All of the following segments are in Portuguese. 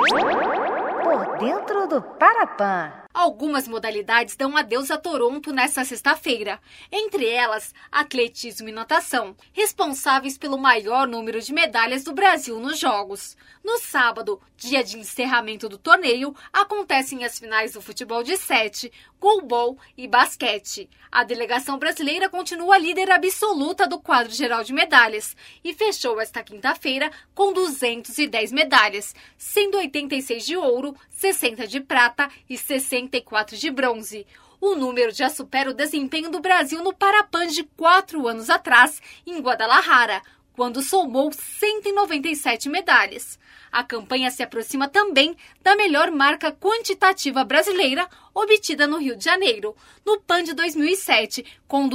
Por dentro do Parapan. Algumas modalidades dão adeus a Toronto nesta sexta-feira. Entre elas, atletismo e natação, responsáveis pelo maior número de medalhas do Brasil nos Jogos. No sábado, dia de encerramento do torneio, acontecem as finais do futebol de 7, goalball e basquete. A delegação brasileira continua líder absoluta do quadro geral de medalhas e fechou esta quinta-feira com 210 medalhas, sendo 86 de ouro, 60 de prata e 64 de bronze. O número já supera o desempenho do Brasil no Parapan de 4 anos atrás, em Guadalajara, quando somou 197 medalhas. A campanha se aproxima também da melhor marca quantitativa brasileira obtida no Rio de Janeiro, no PAN de 2007, com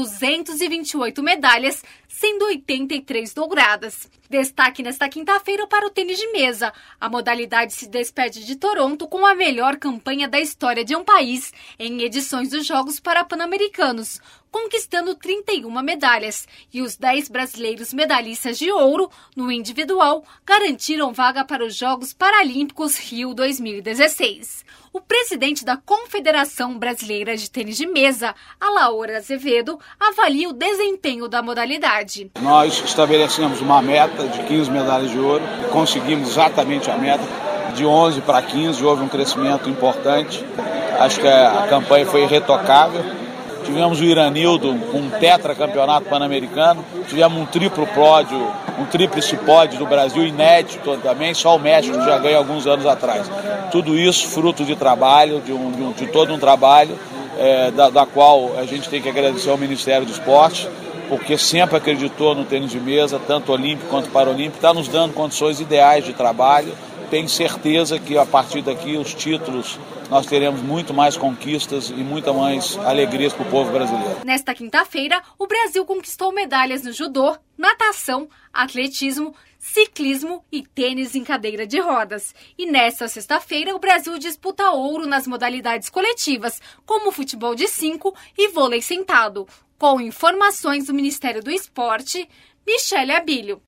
228 medalhas, sendo 83 douradas. Destaque nesta quinta-feira para o tênis de mesa. A modalidade se despede de Toronto com a melhor campanha da história de um país em edições dos Jogos Pan-Americanos, conquistando 31 medalhas, e os 10 brasileiros medalhistas de ouro no individual garantiram vaga para os Jogos Paralímpicos Rio 2016. O presidente da Confederação Brasileira de Tênis de Mesa, Alaor Azevedo, avalia o desempenho da modalidade. Nós estabelecemos uma meta de 15 medalhas de ouro e conseguimos exatamente a meta. De 11 para 15 houve um crescimento importante. Acho que a campanha foi irretocável. Tivemos o Iranildo com um tetracampeonato pan-americano, tivemos um triplo pódio, um tríplice pódio do Brasil inédito também, só o México já ganhou alguns anos atrás. Tudo isso fruto de trabalho, de todo um trabalho, da qual a gente tem que agradecer ao Ministério do Esporte, porque sempre acreditou no tênis de mesa, tanto olímpico quanto paralímpico, está nos dando condições ideais de trabalho. Tenho certeza que a partir daqui os títulos nós teremos muito mais conquistas e muita mais alegrias para o povo brasileiro. Nesta quinta-feira, o Brasil conquistou medalhas no judô, natação, atletismo, ciclismo e tênis em cadeira de rodas. E nesta sexta-feira, o Brasil disputa ouro nas modalidades coletivas, como futebol de 5 e vôlei sentado. Com informações do Ministério do Esporte, Michele Abílio.